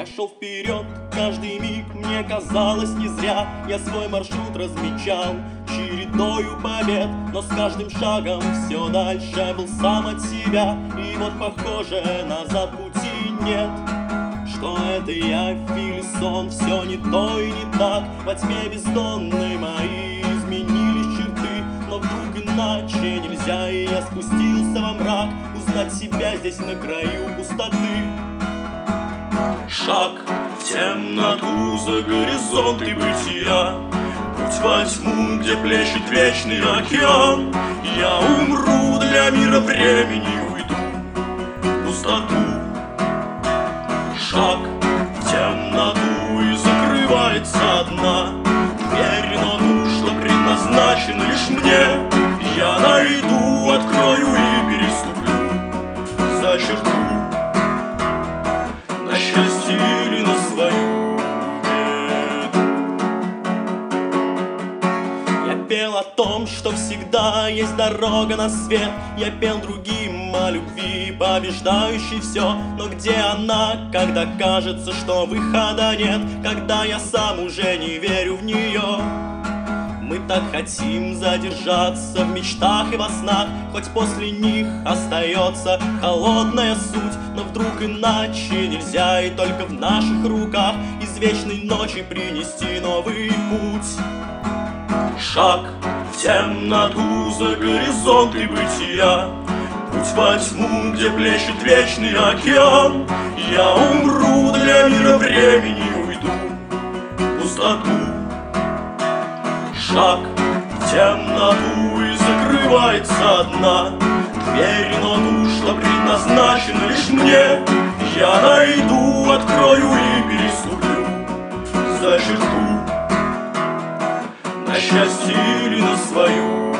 шел вперед, каждый миг мне казалось не зря. Я свой маршрут размечал чередою побед, но с каждым шагом все дальше был сам от себя. И вот похоже, назад пути нет. Что это я или сон, все не то и не так. Во тьме бездонной мои изменились черты, но вдруг иначе нельзя, и я спустился во мрак, узнать себя здесь на краю пустоты. Шаг в темноту за горизонты бытия, путь во тьму, где плещет вечный океан. Я умру для мира времени, уйду в пустоту. Шаг в темноту, и закрывается одна дверь, но ту, что предназначена лишь мне, я найду, открою и переступлю за черту. На счастье или на свою беду. Я пел о том, что всегда есть дорога на свет. Я пел другим о любви, побеждающей все. Но где она, когда кажется, что выхода нет? Когда я сам уже не верю в нее? Мы так хотим задержаться в мечтах и во снах, хоть после них остается холодная суть. Но вдруг иначе нельзя, и только в наших руках из вечной ночи принести новый путь. Шаг в темноту за горизонты бытия, путь во тьму, где плещет вечный океан. Я умру для мира времени, уйду в пустоту. Шаг в темноту, и закрывается одна дверь, но ту, что предназначена лишь мне, я найду, открою и переступлю за черту. На счастье или на свою